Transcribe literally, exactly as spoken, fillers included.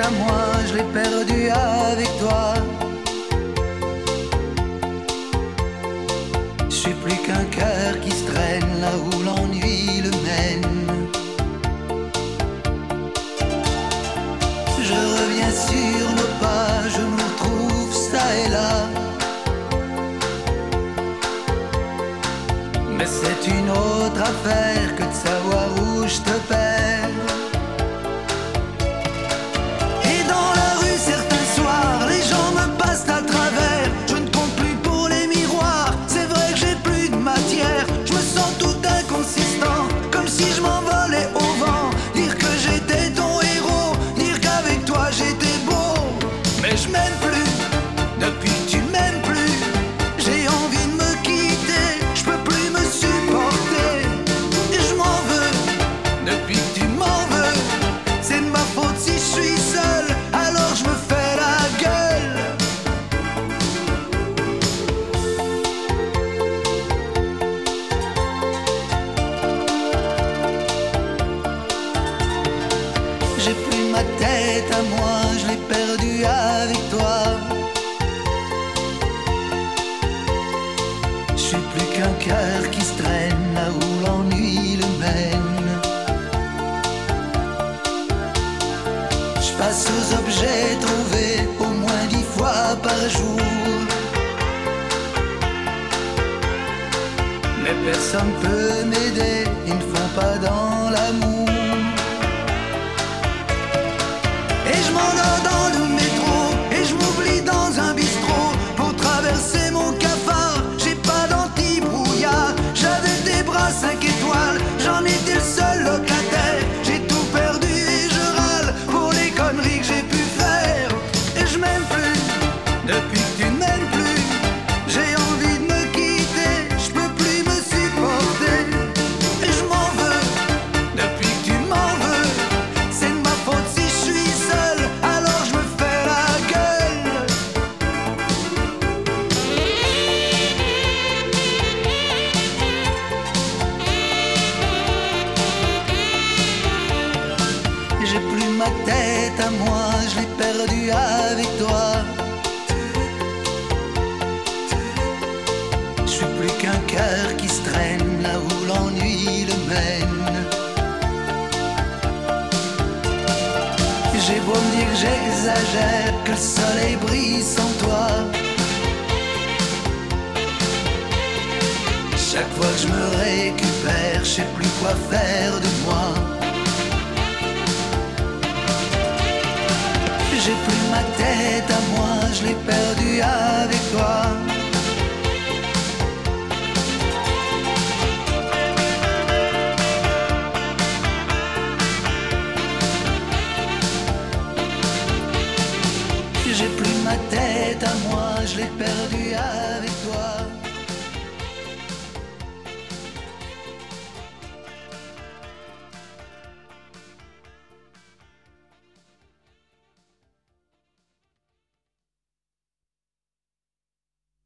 à moi, je l'ai perdue avec toi. Je suis plus qu'un cœur qui se traîne là où l'ennui le mène. Je reviens sur nos pas, je me retrouve ça et là. Mais c'est une autre affaire que de savoir où je te perds. Et dans la rue certains soirs, les gens me passent à travers. Je ne compte plus pour les miroirs, c'est vrai que j'ai plus de matière. Je me sens tout inconsistant, comme si je m'envolais au vent. Dire que j'étais ton héros, dire qu'avec toi j'étais beau. Mais je m'aime plus, depuis que tu m'aimes plus. J'ai envie de me quitter, je peux plus me supporter. Et je m'en veux, depuis que tu m'en veux. C'est de ma faute si je suis seul, alors je me fais la gueule. J'ai plus ma tête à moi, je l'ai perdue avec toi. Je suis plus qu'un cœur qui se traîne là où l'ennui le mène. Je passe aux objets trouvés au moins dix fois par jour. Mais personne peut m'aider, ils ne font pas dans l'amour. Et je m'endors dans le métro, et je m'oublie dans un bistrot. Pour traverser mon cafard, j'ai pas d'anti-brouillard. J'avais des bras cinq étoiles, j'en étais le seul locataire. J'ai tout perdu et je râle pour les conneries que j'ai pu faire. Et je m'aime plus, depuis que tu ne m'aimes plus. J'ai envie de me quitter, je peux plus me supporter. Et je m'en veux, depuis que tu m'en veux. C'est de ma faute si je suis seul, alors je me fais la gueule. J'ai plus ma tête à moi, je l'ai perdue avec toi. Je suis plus qu'un cœur qui se traîne là où l'ennui le mène. J'ai beau me dire que j'exagère, que le soleil brille sans toi. Chaque fois que je me récupère, je sais plus quoi faire de moi. J'ai plus ma tête à moi, je l'ai perdue avec toi. J'ai plus ma tête à moi, je l'ai perdue.